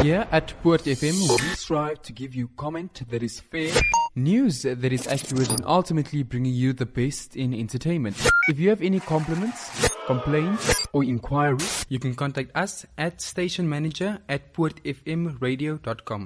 Here at Poort FM, we strive to give you comment that is fair, news that is accurate, and ultimately bringing you the best in entertainment. If you have any compliments, complaints, or inquiries, you can contact us at stationmanager@poortfmradio.com.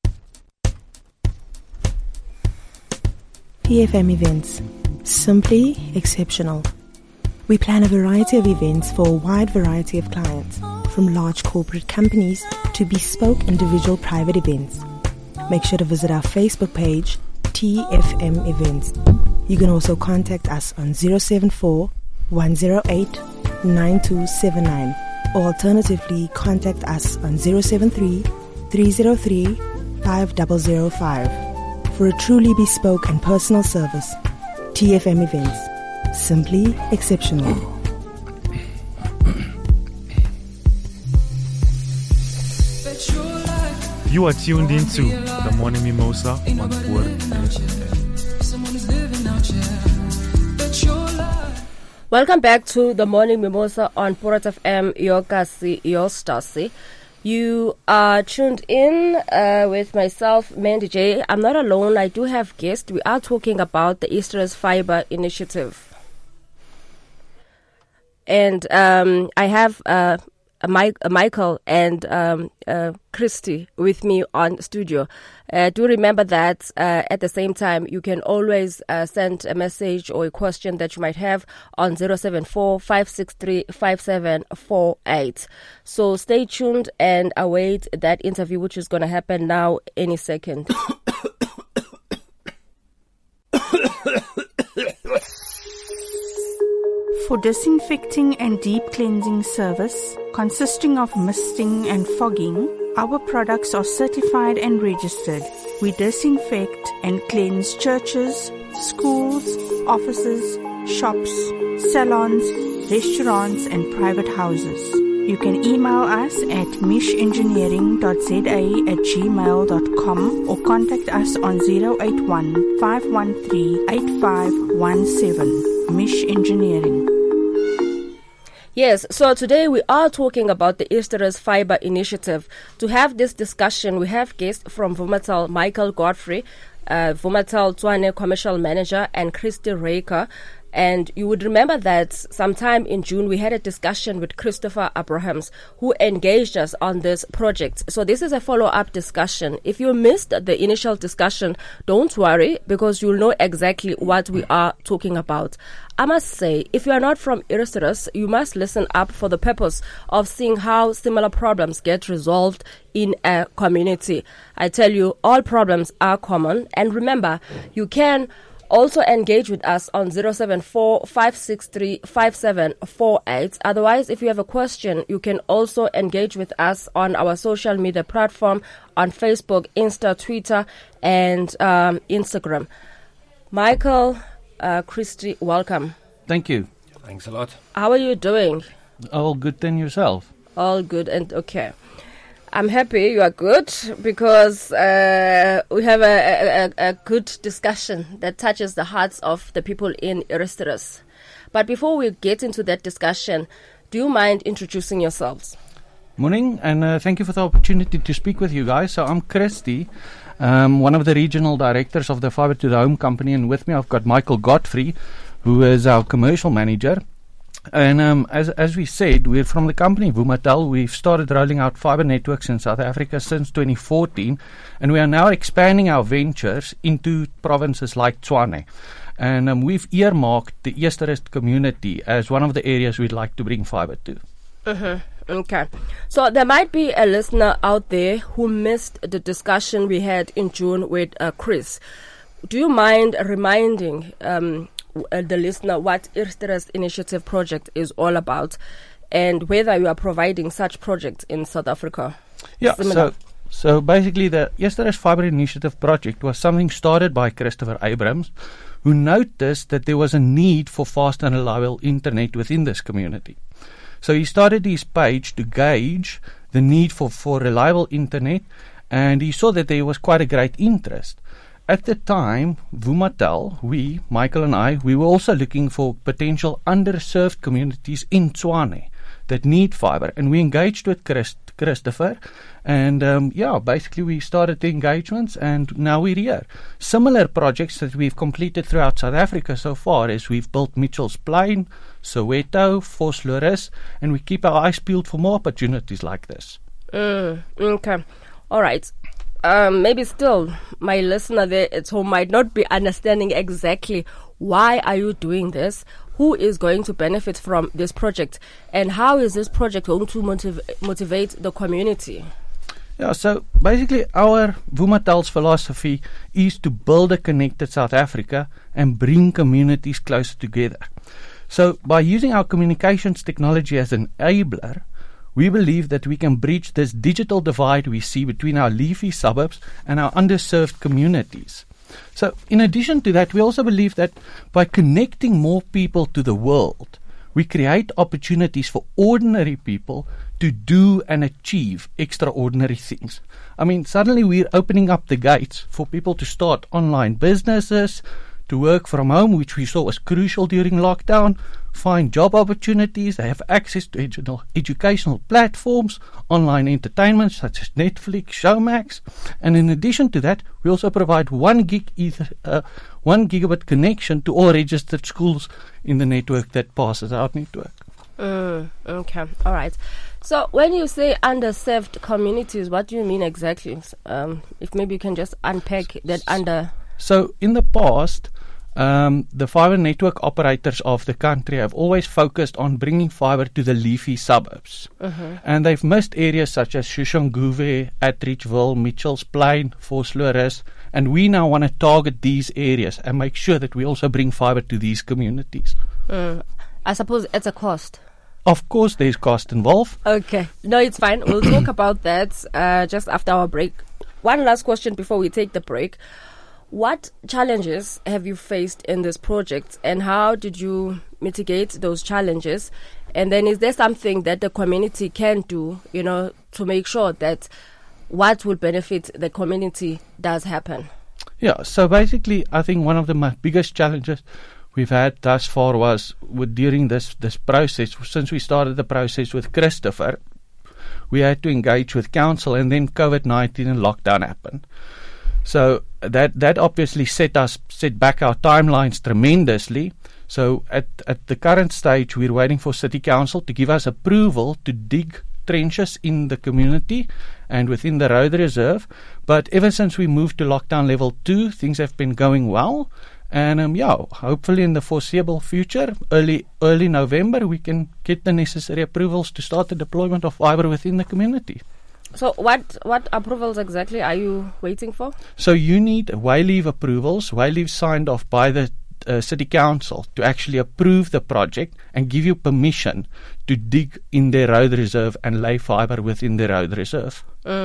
PFM Events. Simply exceptional. We plan a variety of events for a wide variety of clients, from large corporate companies to bespoke individual private events. Make sure to visit our Facebook page, TFM Events. You can also contact us on 074 108 9279, or alternatively contact us on 073 303 5005. For a truly bespoke and personal service, TFM Events. Simply exceptional. You are tuned into The Morning Mimosa on Poort FM. Welcome back to The Morning Mimosa on Poort FM, your Kasi, your Stasi. You are tuned in with myself, Mandy J. I'm not alone. I do have guests. We are talking about the Easter's Fiber Initiative. And I have Michael and Christy with me on studio. Do remember that at the same time, you can always send a message or a question that you might have on 074-563-5748. So stay tuned and await that interview, which is going to happen now any second. For disinfecting and deep cleansing service, consisting of misting and fogging, our products are certified and registered. We disinfect and cleanse churches, schools, offices, shops, salons, restaurants and private houses. You can email us at mishengineering.za@gmail.com or contact us on 081 513 8517. Mish Engineering. Yes, so today we are talking about the Easter's Fiber Initiative. To have this discussion, we have guests from Vumatel, Michael Godfrey, Vumatel Tshwane Commercial Manager, and Christy Raker. And you would remember that sometime in June we had a discussion with Christopher Abrahams, who engaged us on this project. So this is a follow-up discussion. If you missed the initial discussion, don't worry, because you'll know exactly what we are talking about. I must say, if you are not from Easterus, you must listen up for the purpose of seeing how similar problems get resolved in a community. I tell you, all problems are common. And remember, you can also engage with us on 074-563-5748. Otherwise, if you have a question, you can also engage with us on our social media platform on Facebook, Insta, Twitter, and Instagram. Michael, Christy, welcome. Thank you. Thanks a lot. How are you doing? All good, then yourself? All good and okay. I'm happy you are good, because we have a good discussion that touches the hearts of the people in Easterus. But before we get into that discussion, do you mind introducing yourselves? Morning, and thank you for the opportunity to speak with you guys. So I'm Christy, one of the regional directors of the Fiber to the Home company, and with me I've got Michael Godfrey, who is our commercial manager. And as we said, we're from the company Vumatel. We've started rolling out fiber networks in South Africa since 2014, and we are now expanding our ventures into provinces like Tshwane. And we've earmarked the Easterus community as one of the areas we'd like to bring fiber to. Okay. So there might be a listener out there who missed the discussion we had in June with Chris. Do you mind reminding the listener what Easterus Initiative Project is all about, and whether you are providing such projects in South Africa? Yeah, so basically the Easterus Fiber Initiative Project was something started by Christopher Abrahams, who noticed that there was a need for fast and reliable internet within this community. So he started his page to gauge the need for reliable internet, and he saw that there was quite a great interest. At the time, Vumatel, Michael and I, we were also looking for potential underserved communities in Tshwane that need fiber, and we engaged with Christopher. And basically we started the engagements and now we're here. Similar projects that we've completed throughout South Africa so far is we've built Mitchells Plain, Soweto, Vosloorus, and we keep our eyes peeled for more opportunities like this. Okay. All right. Maybe still my listener there at home might not be understanding exactly why are you doing this, who is going to benefit from this project, and how is this project going to motivate the community? Yeah, so basically our Vumathal's philosophy is to build a connected South Africa and bring communities closer together. So by using our communications technology as an enabler, we believe that we can bridge this digital divide we see between our leafy suburbs and our underserved communities. So in addition to that, we also believe that by connecting more people to the world, we create opportunities for ordinary people to do and achieve extraordinary things. I mean, suddenly we're opening up the gates for people to start online businesses, to work from home, which we saw was crucial during lockdown, find job opportunities, they have access to educational platforms, online entertainment such as Netflix, Showmax, and in addition to that, we also provide 1 gigabit connection to all registered schools in the network that passes our network. Okay, all right. So when you say underserved communities, what do you mean exactly? If maybe you can just unpack that under... So in the past, the fibre network operators of the country have always focused on bringing fibre to the leafy suburbs. And they've missed areas such as Soshanguve, Atteridgeville, Mitchells Plain, Vosloorus, and we now want to target these areas and make sure that we also bring fibre to these communities. I suppose it's a cost. Of course, there's cost involved. Okay. No, it's fine. We'll talk about that just after our break. One last question before we take the break. What challenges have you faced in this project and how did you mitigate those challenges? And then is there something that the community can do, to make sure that what will benefit the community does happen? Yeah, so basically I think one of the biggest challenges we've had thus far was during this process, since we started the process with Christopher, we had to engage with council and then COVID-19 and lockdown happened. So that obviously set back our timelines tremendously. So at the current stage, we're waiting for City Council to give us approval to dig trenches in the community and within the road reserve. But ever since we moved to lockdown level 2, things have been going well. And hopefully in the foreseeable future, early November, we can get the necessary approvals to start the deployment of fibre within the community. So what approvals exactly are you waiting for? So you need way leave approvals, way leave signed off by the City Council to actually approve the project and give you permission to dig in their road reserve and lay fibre within the road reserve.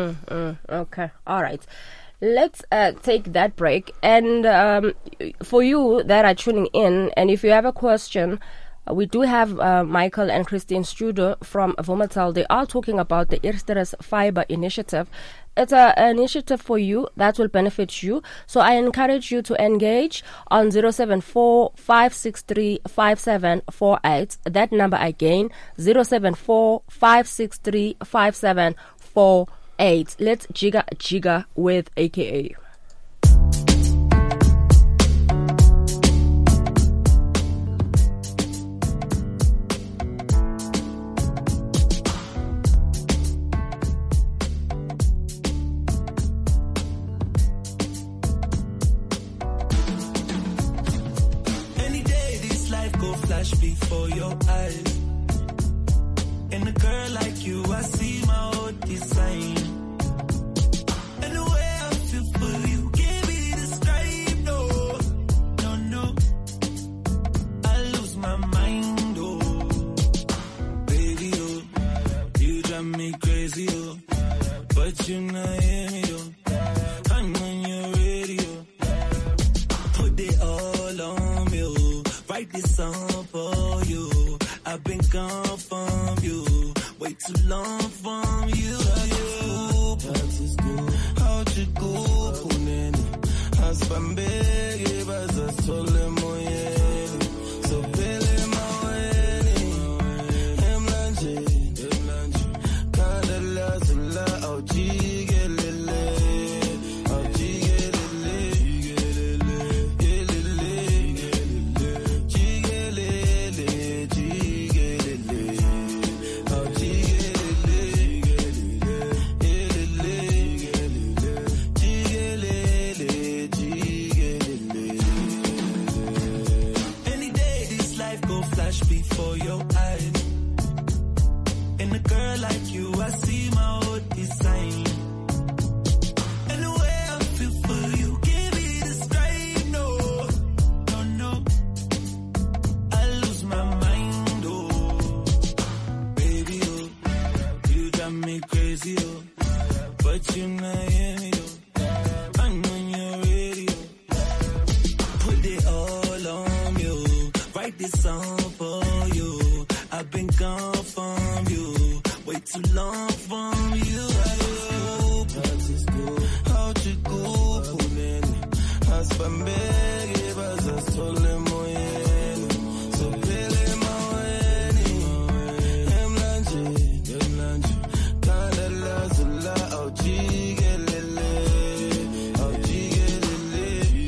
Okay, all right. Let's take that break. And for you that are tuning in, and if you have a question, we do have Michael and Christine Studer from Vumatal. They are talking about the Eersterus Fibre Initiative. It's an initiative for you that will benefit you. So I encourage you to engage on 074-563-5748. That number again, 074-563-5748. Let's jigga with AKA. Before your eyes, and a girl like you, I see my old design, and the way I feel for you can't be described. No, I lose my mind. Baby, you drive me crazy, but you not hear me. I'm on your radio, put it all on me. Write this song for you. I've been gone from you, way too long from you. How'd you go? Haspambege baza sole moye. So pele maweni. Emlanje. Kada laze but you not hear me, yo. I'm on your radio. Put it all on you. Write this song for you. I've been gone from you. Way too long from you. How'd you go? Haspambege bazasole moyeni. So pele maweni. Emlanje. Kanda lazula au jigelele. Au jigelele.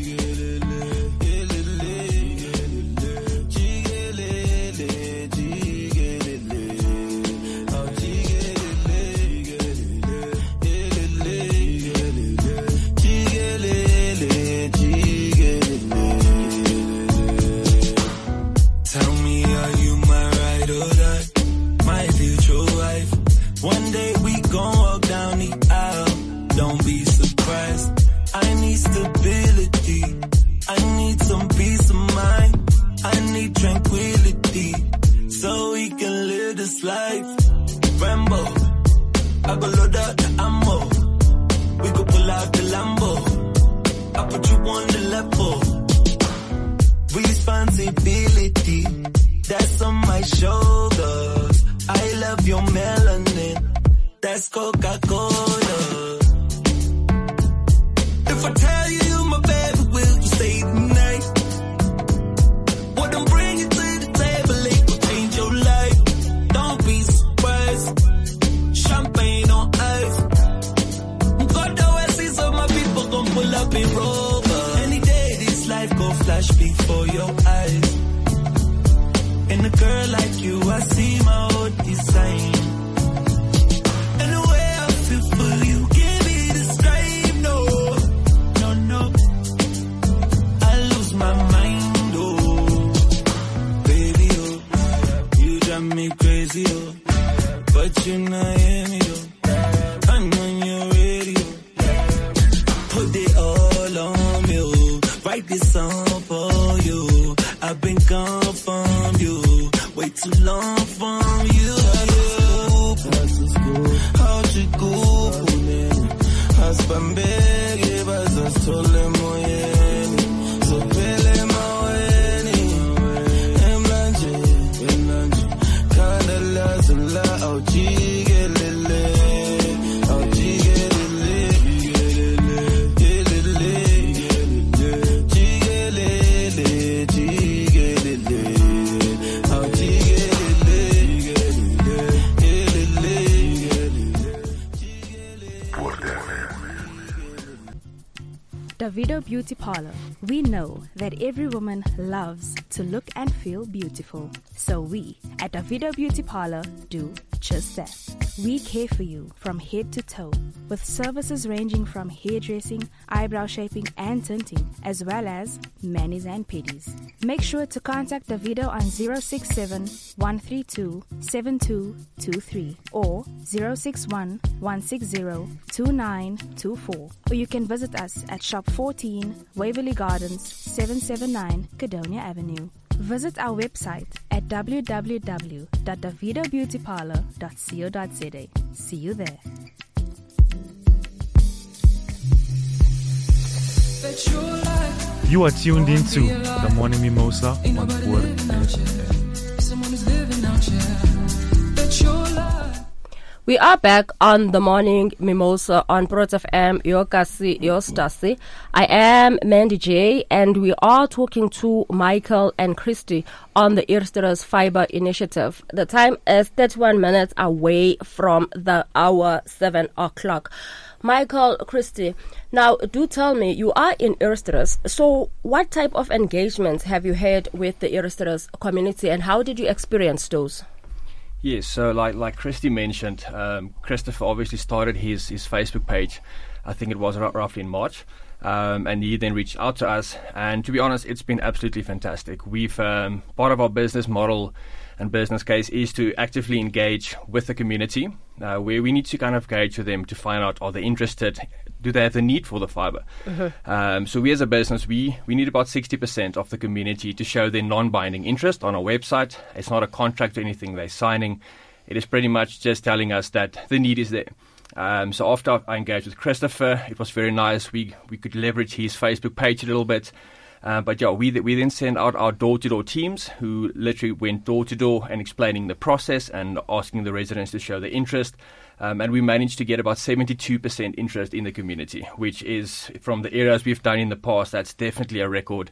Tell me, are you my ride or die? My future wife. One day we gon' walk down the aisle. Don't be surprised. I need stability. I need some peace of mind. I need tranquility. So we can live this life. Rambo, I go load up the ammo. We go pull out the Lambo. I put you on the level. Responsibility, that's on my shoulders. I love your melanin, that's Coca-Cola. If I tell you my baby, will you stay tonight? What I'm bringing to the table, it will change your life. Don't be surprised. Champagne on ice. God always sees all my people gon' pull up in Rover. Any day this life go flash before your eyes. In a girl like you, I see my whole design. And the way I feel for you, give me the strength. No. I lose my mind, oh. Baby, oh. You drive me crazy, oh. But you not hear me, oh. I'm on your radio. Put it all on me, oh. Write this song for you. I've been gone from you. Way too long from you. How'd you go? Haspambege bazasole moyeni. So pele maweni. Emlanje. Kanda lazula au jigelele. Au jigelele. Davido Beauty Parlor. We know that every woman loves to look and feel beautiful. So we at Davido Beauty Parlor do just that. We care for you from head to toe with services ranging from hairdressing, eyebrow shaping and tinting, as well as manis and pedis. Make sure to contact Davido on 067 132 7223 or 061 160 2924. Or you can visit us at Shop 14, Waverly Gardens, 779 Cadonia Avenue. Visit our website at www.davidobeautyparlor.co.za. See you there. You are tuned into the Morning Mimosa on Port We are back on the Morning Mimosa on Port FM, your Kasi, your Stasi. I am Mandy J, and we are talking to Michael and Christy on the Eersterus Fiber Initiative. The time is 31 minutes away from the hour 7 o'clock. Michael, Christy, now do tell me, you are in Eersterus, so what type of engagements have you had with the Eersterus community and how did you experience those? Yes, so like Christy mentioned, Christopher obviously started his Facebook page, I think it was roughly in March, and he then reached out to us, and to be honest, it's been absolutely fantastic. We've, part of our business model and business case is to actively engage with the community, where we need to kind of gauge with them to find out, are they interested, do they have the need for the fiber? So we as a business, we need about 60% of the community to show their non-binding interest on our website. It's not a contract or anything they're signing. It is pretty much just telling us that the need is there. So after I engaged with Christopher, it was very nice. We could leverage his Facebook page a little bit. But yeah, we then sent out our door-to-door teams who literally went door-to-door and explaining the process and asking the residents to show their interest. And we managed to get about 72% interest in the community, which is, from the areas we've done in the past, that's definitely a record.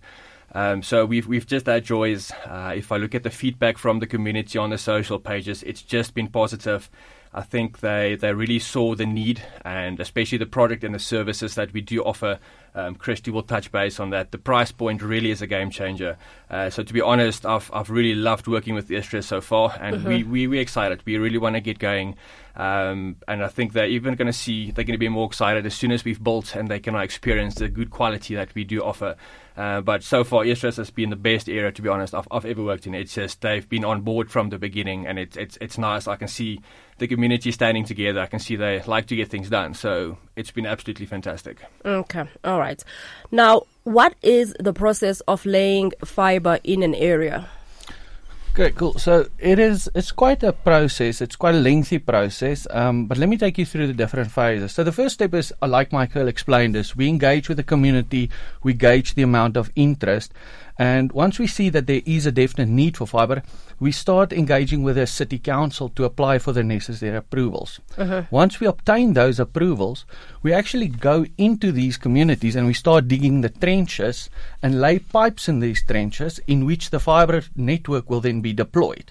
So we've just had joys. If I look at the feedback from the community on the social pages, it's just been positive. I think they really saw the need, and especially the product and the services that we do offer. Christy will touch base on that. The price point really is a game changer. So to be honest, I've really loved working with Istris so far, and we're excited. We really want to get going. And I think they're going to be more excited as soon as we've built and they can experience the good quality that we do offer. But so far, Istris has been the best area, to be honest, I've ever worked in. It's just they've been on board from the beginning, and it's nice. I can see the community standing together. I can see they like to get things done. So it's been absolutely fantastic. Okay, all right. Now, what is the process of laying fiber in an area? Okay, cool. So it's quite a process. It's quite a lengthy process. But let me take you through the different phases. So the first step is, like Michael explained, is we engage with the community, we gauge the amount of interest, and once we see that there is a definite need for fiber, we start engaging with the city council to apply for the necessary approvals. Once we obtain those approvals, we actually go into these communities and we start digging the trenches and lay pipes in these trenches in which the fiber network will then be deployed.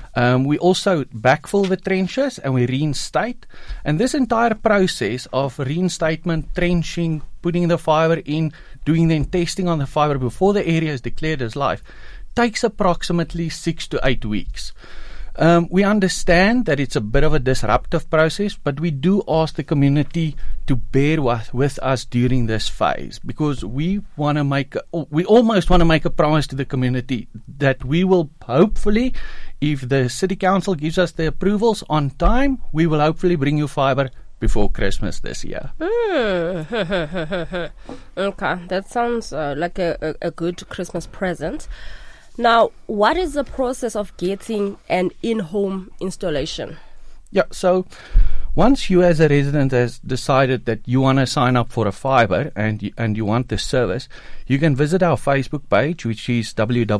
We also backfill the trenches and we reinstate. And this entire process of reinstatement, trenching, putting the fiber in, doing then testing on the fiber before the area is declared as live, takes approximately 6 to 8 weeks. We understand that it's a bit of a disruptive process, but we do ask the community to bear with us during this phase, because we almost want to make a promise to the community that we will hopefully, if the city council gives us the approvals on time, we will hopefully bring you fiber before Christmas this year. Okay, that sounds like a good Christmas present. Now, what is the process of getting an in-home installation? Yeah, so once you as a resident has decided that you want to sign up for a fiber and you want this service, you can visit our Facebook page, which is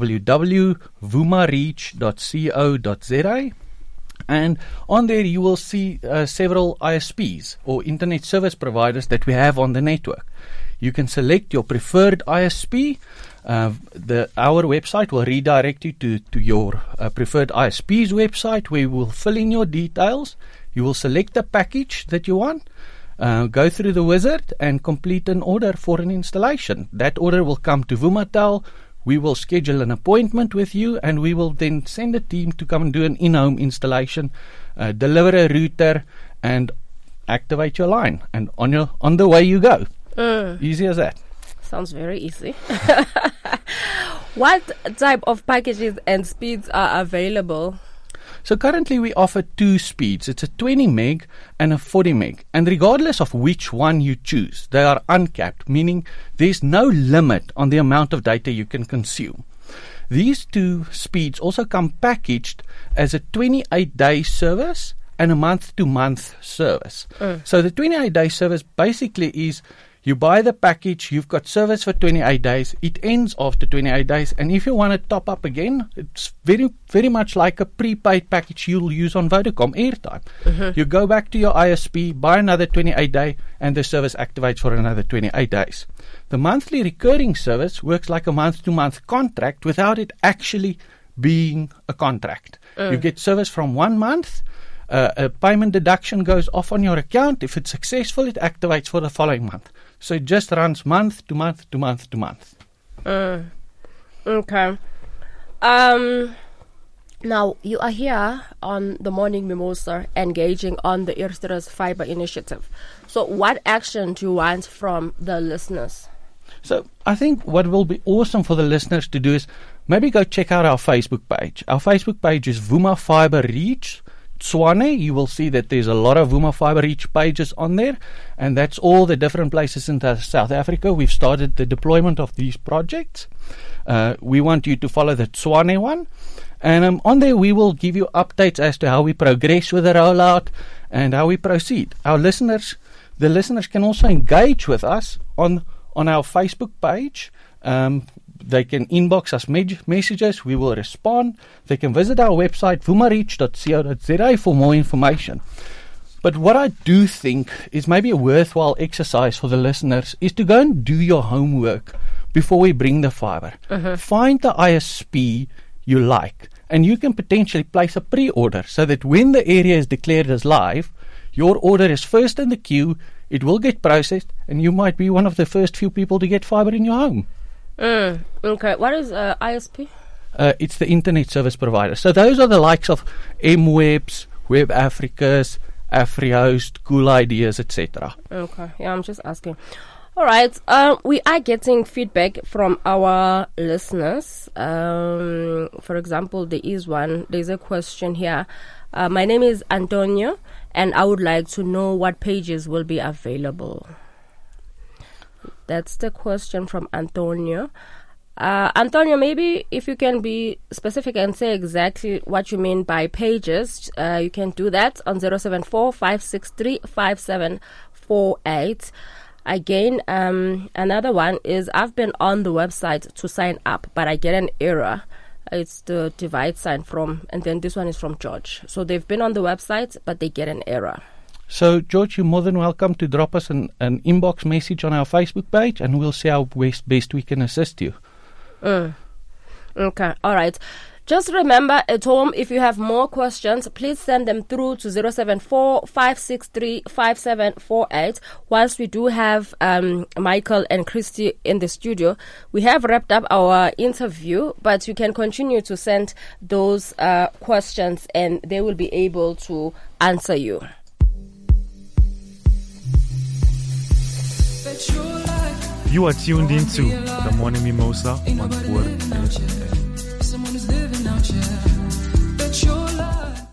www.vumareach.co.za. And on there you will see several ISPs or internet service providers that we have on the network. You can select your preferred ISP. Our website will redirect you to your preferred ISP's website, where you will fill in your details. You will select the package that you want, go through the wizard and complete an order for an installation. That order will come to Vumatel. We will schedule an appointment with you, and we will then send a team to come and do an in-home installation, deliver a router, and activate your line. And on the way you go. Easy as that. Sounds very easy. What type of packages and speeds are available? So currently we offer 2 speeds. It's a 20 meg and a 40 meg. And regardless of which one you choose, they are uncapped, meaning there's no limit on the amount of data you can consume. These 2 speeds also come packaged as a 28-day service and a month-to-month service. So the 28-day service basically is, you buy the package, you've got service for 28 days, it ends after 28 days, and if you want to top up again, it's very, very much like a prepaid package you'll use on Vodacom airtime. You go back to your ISP, buy another 28 day, and the service activates for another 28 days. The monthly recurring service works like a month-to-month contract without it actually being a contract. You get service from 1 month. A payment deduction goes off on your account. If it's successful, it activates for the following month. So it just runs month to month to month to month. Okay. Now, you are here on the Morning Mimosa engaging on the Eersterus Fiber Initiative. So what action do you want from the listeners? So I think what will be awesome for the listeners to do is maybe go check out our Facebook page. Our Facebook page is Vuma Fiber Reach Tshwane. You will see that there's a lot of Vuma Fiber Reach pages on there, and that's all the different places in South Africa. We've started the deployment of these projects. We want you to follow the Tshwane one, and on there we will give you updates as to how we progress with the rollout, and how we proceed. The listeners can also engage with us on our Facebook page. They can inbox us messages. We will respond. They can visit our website, vumareach.co.za, for more information. But what I do think is maybe a worthwhile exercise for the listeners is to go and do your homework before we bring the fibre. Find the ISP you like, and you can potentially place a pre-order so that when the area is declared as live, your order is first in the queue, it will get processed, and you might be one of the first few people to get fibre in your home. Okay, what is ISP? It's the internet service provider. So those are the likes of MWebs, Web Africas, AfriHost, Cool Ideas, etc. Okay, yeah, I'm just asking. All right, we are getting feedback from our listeners. For example, there's a question here. My name is Antonio, and I would like to know what pages will be available. That's the question from Antonio. Antonio, maybe if you can be specific and say exactly what you mean by pages, you can do that on 074-563-5748. Again, another one is I've been on the website to sign up, but I get an error. It's the divide sign from, and then this one is from George. So they've been on the website, but they get an error. So, George, you're more than welcome to drop us an inbox message on our Facebook page, and we'll see how best we can assist you. Okay, all right. Just remember at home, if you have more questions, please send them through to 074-563-5748. Whilst we do have Michael and Christy in the studio, we have wrapped up our interview, but you can continue to send those questions and they will be able to answer you. You are tuned into the Morning Mimosa on Board. Someone is living out here. Bet your life.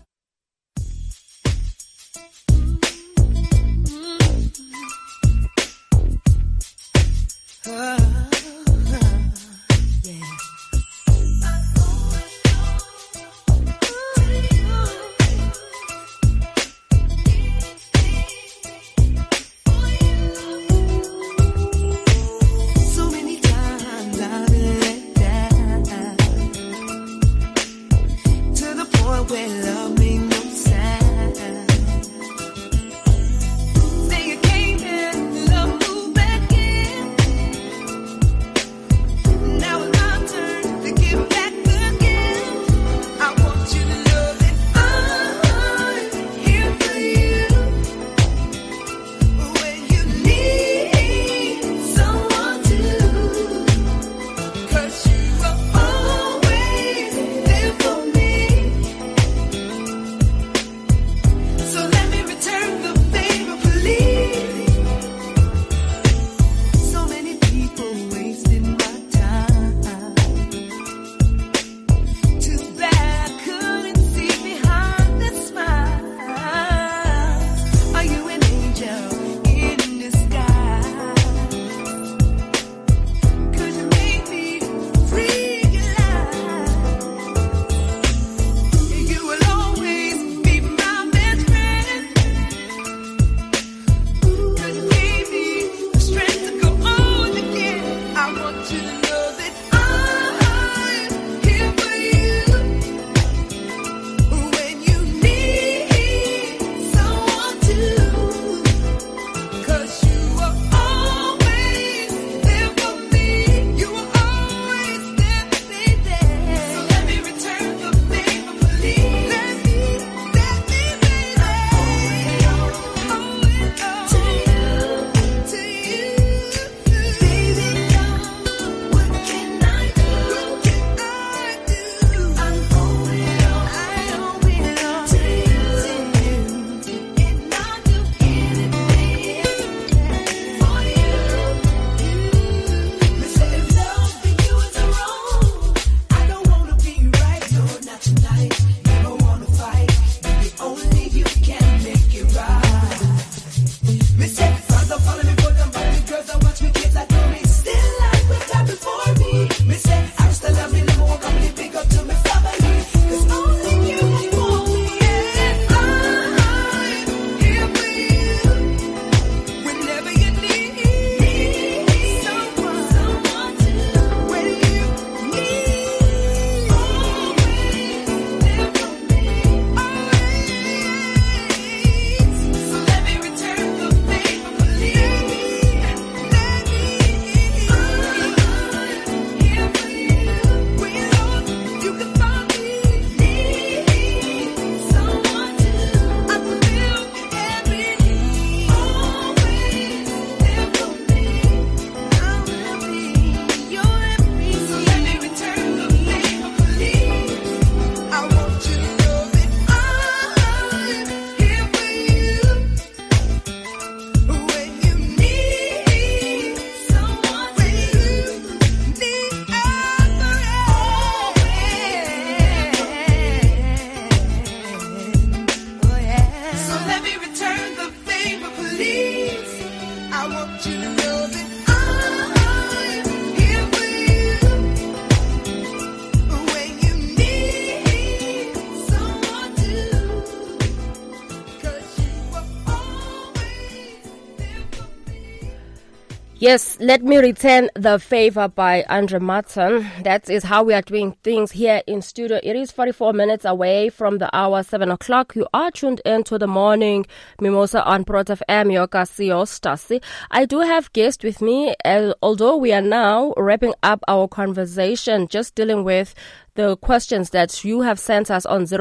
want you to know that I'm here for you when you need someone to. 'Cause you were always there for me. Yes, let me return the favor by Andre Martin. That is how we are doing things here in studio. It is 44 minutes away from the hour 7 o'clock. You are tuned into the morning mimosa on Prot FM. Your Casio Stasi. I do have guests with me, although we are now wrapping up our conversation, just dealing with the questions that you have sent us on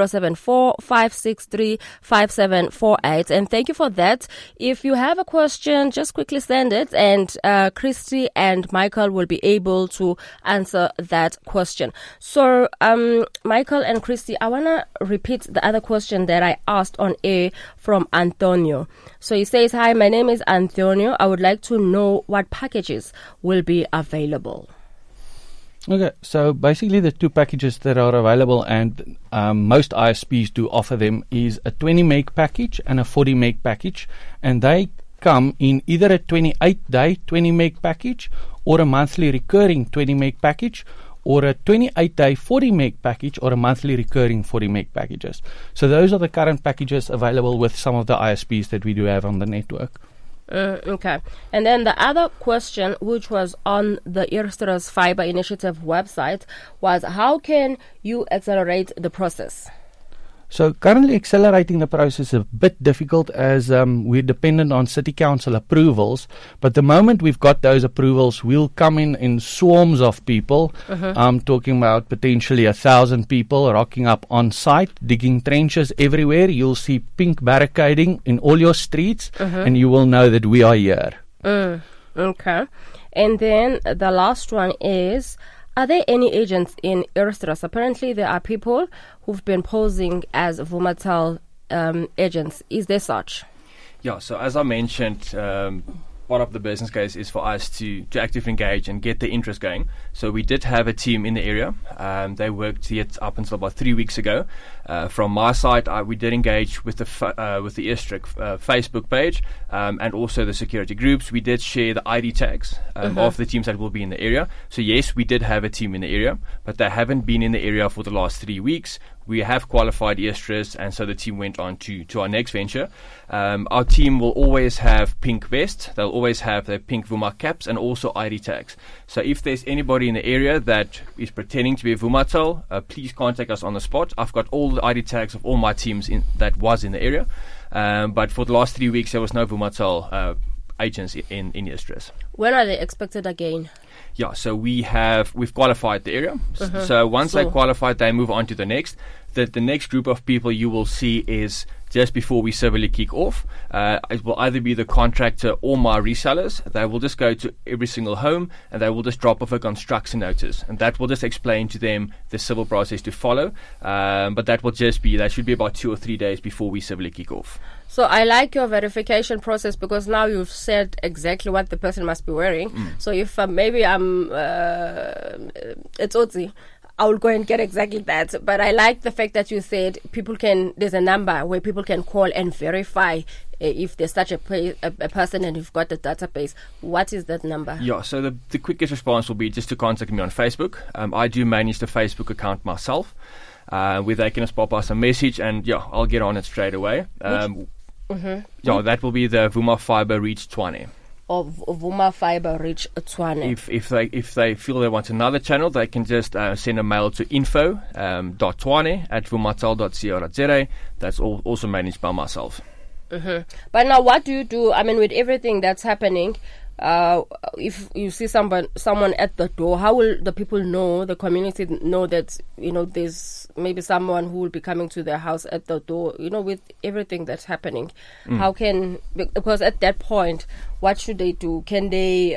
074-563-5748. And thank you for that. If you have a question, just quickly send it, and Christy and Michael will be able to answer that question. So, Michael and Christy, I want to repeat the other question that I asked on air from Antonio. So he says, hi, my name is Antonio. I would like to know what packages will be available. Okay, so basically the two packages that are available, and most ISPs do offer them, is a 20 meg package and a 40 meg package, and they come in either a 28-day 20 meg package or a monthly recurring 20 meg package, or a 28-day 40 meg package or a monthly recurring 40 meg packages. So those are the current packages available with some of the ISPs that we do have on the network. Okay. And then the other question, which was on the Eersterus Fiber Initiative website, was how can you accelerate the process? So currently accelerating the process is a bit difficult, as we're dependent on City Council approvals. But the moment we've got those approvals, we'll come in swarms of people. I'm talking about potentially 1,000 people rocking up on site, digging trenches everywhere. You'll see pink barricading in all your streets, and you will know that we are here. Okay. And then the last one is, are there any agents in Eersterus? Apparently there are people who've been posing as Vumatel agents. Is there such? Yeah, so as I mentioned, part of the business case is for us to actively engage and get the interest going. So we did have a team in the area. They worked yet up until about 3 weeks ago. From my side, we did engage with the Eerstrik Facebook page and also the security groups. We did share the ID tags of the teams that will be in the area. So yes, we did have a team in the area, but they haven't been in the area for the last 3 weeks. We have qualified Eersterus, and so the team went on to our next venture. Our team will always have pink vests. They'll always have their pink Vuma caps and also ID tags. So if there's anybody in the area that is pretending to be a Vumatel, please contact us on the spot. I've got all the ID tags of all my teams that was in the area. But for the last 3 weeks, there was no Vumatel agents in Eersterus. When are they expected again? Yeah, so we've qualified the area. So once they qualified, they move on to the next. The next group of people you will see is just before we civilly kick off. It will either be the contractor or my resellers. They will just go to every single home and they will just drop off a construction notice. And that will just explain to them the civil process to follow. But that should be about 2 or 3 days before we civilly kick off. So I like your verification process, because now you've said exactly what the person must be wearing. So if maybe it's Otzi, I will go and get exactly that. But I like the fact that you said there's a number where people can call and verify if there's such a person and you've got the database. What is that number? Yeah, so the quickest response will be just to contact me on Facebook. I do manage the Facebook account myself, where they can just pop us a message, and I'll get on it straight away. That will be the Vuma Fiber Reach Tshwane. Of Vuma Fiber Reach Tshwane. If they feel they want another channel, they can just send a mail to info.tshwane@vumatel.co.za. That's also managed by myself. But now, what do you do? I mean, with everything that's happening, if you see someone at the door, how will the people know, the community know that there's maybe someone who will be coming to their house at the door? With everything that's happening, how can, because at that point, what should they do? Can they?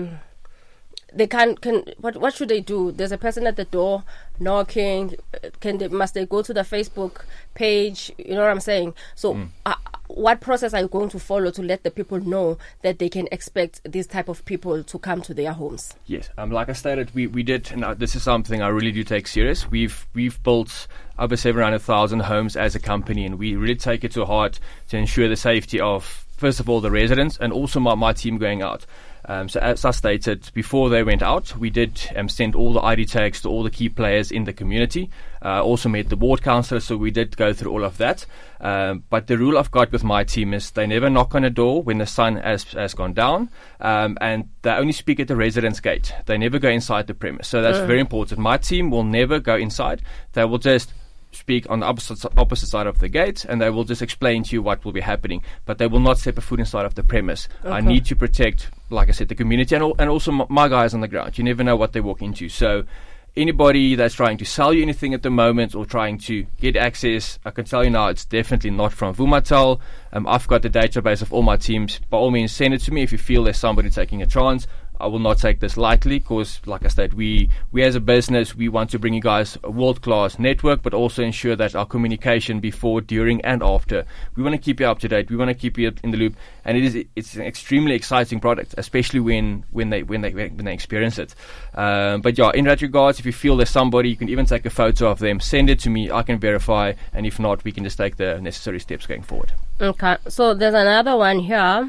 What should they do? There's a person at the door knocking. Must they go to the Facebook page? You know what I'm saying? So, what process are you going to follow to let the people know that they can expect these type of people to come to their homes? Yes, like I stated, we did, and this is something I really do take serious. We've built over 700,000 homes as a company, and we really take it to heart to ensure the safety of first of all, the residents and also my team going out. So as I stated, before they went out, we did send all the ID tags to all the key players in the community. Also met the ward councillors, so we did go through all of that. But the rule I've got with my team is they never knock on a door when the sun has gone down, and they only speak at the residence gate. They never go inside the premise. So that's very important. My team will never go inside. They will just speak on the opposite side of the gate, and they will just explain to you what will be happening, but they will not step a foot inside of the premise. I need to protect, like I said, the community and also my guys on the ground. You never know what they walk into. So anybody that's trying to sell you anything at the moment or trying to get access, I can tell you now, it's definitely not from Vumatel. I've got the database of all my teams. By all means, send it to me if you feel there's somebody taking a chance. I will not take this lightly because, like I said, we as a business, we want to bring you guys a world-class network, but also ensure that our communication before, during, and after, we want to keep you up to date. We want to keep you in the loop, and it's an extremely exciting product, especially when they experience it. But yeah, in that regards, if you feel there's somebody, you can even take a photo of them, send it to me, I can verify, and if not, we can just take the necessary steps going forward. Okay, so there's another one here.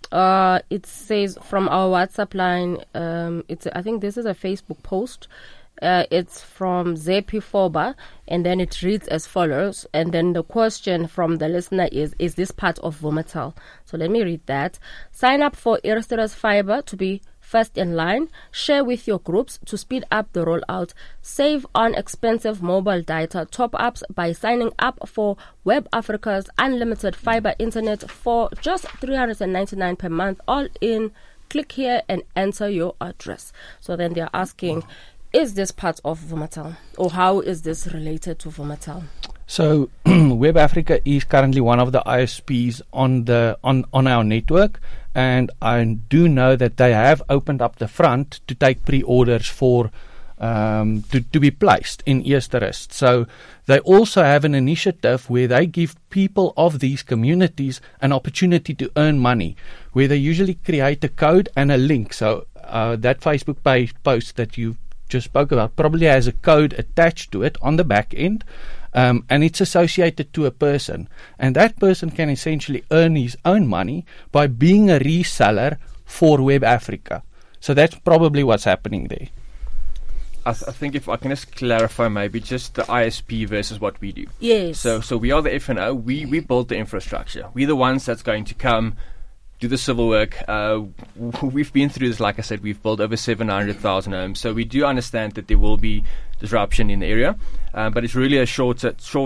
It says from our WhatsApp line, I think this is a Facebook post. It's from Zepi Foba, and then it reads as follows. And then the question from the listener is this part of Vumatel? So let me read that. Sign up for Eersterus Fiber to be first in line. Share with your groups to speed up the rollout. Save on expensive mobile data top-ups by signing up for Web Africa's unlimited fiber internet for just $399 per month. All in. Click here and enter your address. So then they're asking, is this part of Vumatel, or how is this related to Vumatel? So Web Africa is currently one of the ISPs on our network, and I do know that they have opened up the front to take pre-orders for to be placed in Eersterus. So they also have an initiative where they give people of these communities an opportunity to earn money, where they usually create a code and a link. So that Facebook page post that you just spoke about probably has a code attached to it on the back end, and it's associated to a person, and that person can essentially earn his own money by being a reseller for Web Africa. So that's probably what's happening there. I think if I can just clarify maybe just the ISP versus what we do. Yes. So we are the F&O. We build the infrastructure. We're the ones that's going to come do the civil work. We've been through this, like I said, we've built over 700,000 homes. So we do understand that there will be disruption in the area, but it's really a short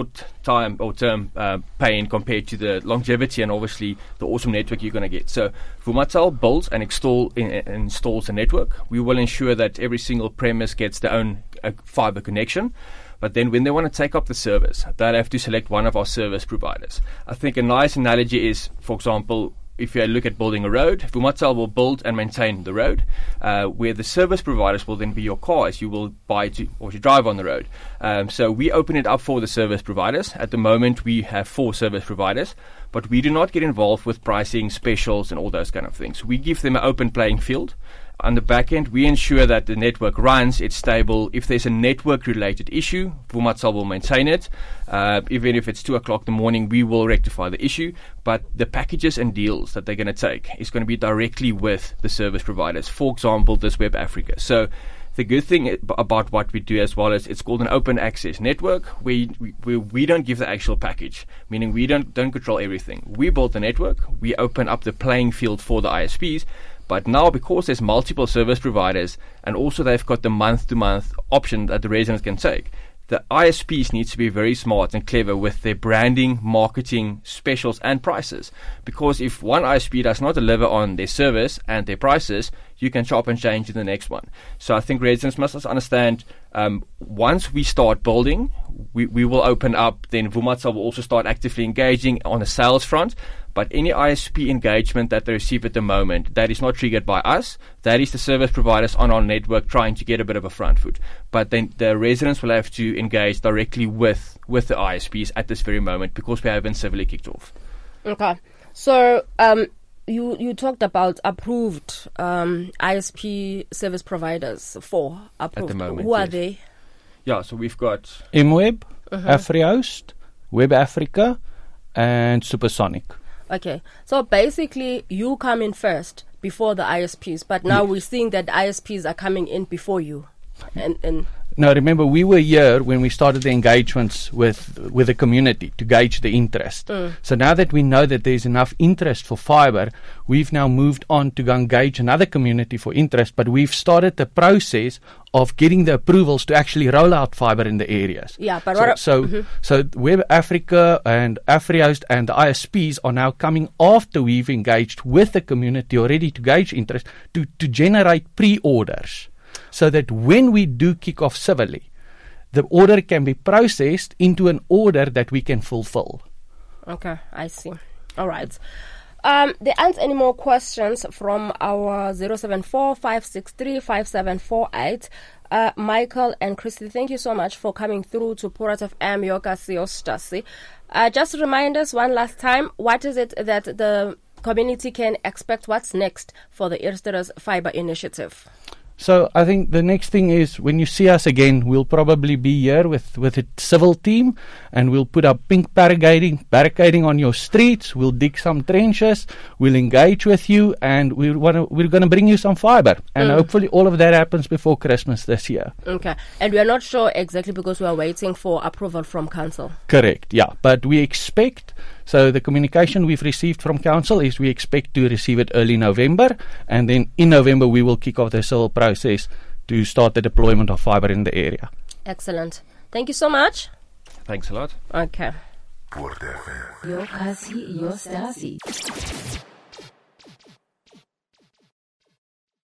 time or term pain compared to the longevity and obviously the awesome network you're going to get. So Vumatel builds and installs a network. We will ensure that every single premise gets their own fiber connection. But then when they want to take up the service, they'll have to select one of our service providers. I think a nice analogy is, for example, if you look at building a road, Vumatel will build and maintain the road, where the service providers will then be your cars you will buy to drive on the road. So we open it up for the service providers. At the moment, we have 4 service providers, but we do not get involved with pricing, specials, and all those kind of things. We give them an open playing field. On the back end, we ensure that the network runs, it's stable. If there's a network-related issue, Vumatel will maintain it. Even if it's 2 o'clock in the morning, we will rectify the issue. But the packages and deals that they're going to take is going to be directly with the service providers. For example, this Web Africa. So the good thing about what we do as well is it's called an open access network. We don't give the actual package, meaning we don't control everything. We build the network. We open up the playing field for the ISPs. But now, because there's multiple service providers and also they've got the month-to-month option that the residents can take, the ISPs need to be very smart and clever with their branding, marketing, specials, and prices. Because if one ISP does not deliver on their service and their prices, you can chop and change to the next one. So I think residents must understand, once we start building, we will open up, then Vumatel will also start actively engaging on the sales front. But any ISP engagement that they receive at the moment, that is not triggered by us. That is the service providers on our network trying to get a bit of a front foot. But then the residents will have to engage directly with the ISPs at this very moment because we haven't civilly kicked off. Okay. So you talked about approved ISP service providers for approved. At the moment, who are they? Yeah, so we've got MWeb, AfriHost, Web Africa, and Supersonic. Okay, so basically you come in first before the ISPs, but now we're seeing that ISPs are coming in before you. And Now, remember, we were here when we started the engagements with the community to gauge the interest. So now that we know that there's enough interest for fiber, we've now moved on to go engage another community for interest, but we've started the process of getting the approvals to actually roll out fiber in the areas. Yeah, but so Web Africa and AfriHost and the ISPs are now coming after we've engaged with the community already to gauge interest to generate pre-orders. So that when we do kick off civilly, the order can be processed into an order that we can fulfill. Okay, I see. All right. There aren't any more questions from our 074-563-5748. Michael and Christy, thank you so much for coming through to Port FM Yokasio Stasi. Just remind us one last time, what is it that the community can expect? What's next for the Eersterus Fiber Initiative? So I think the next thing is when you see us again, we'll probably be here with a civil team, and we'll put up pink barricading on your streets. We'll dig some trenches. We'll engage with you, and we're going to bring you some fiber. And hopefully all of that happens before Christmas this year. Okay. And we are not sure exactly because we are waiting for approval from council. Correct, yeah. But we expect, so the communication we've received from council is we expect to receive it early November, and then in November we will kick off the civil process to start the deployment of fiber in the area. Excellent. Thank you so much. Thanks a lot. Okay. Your Kasi, your Stasi.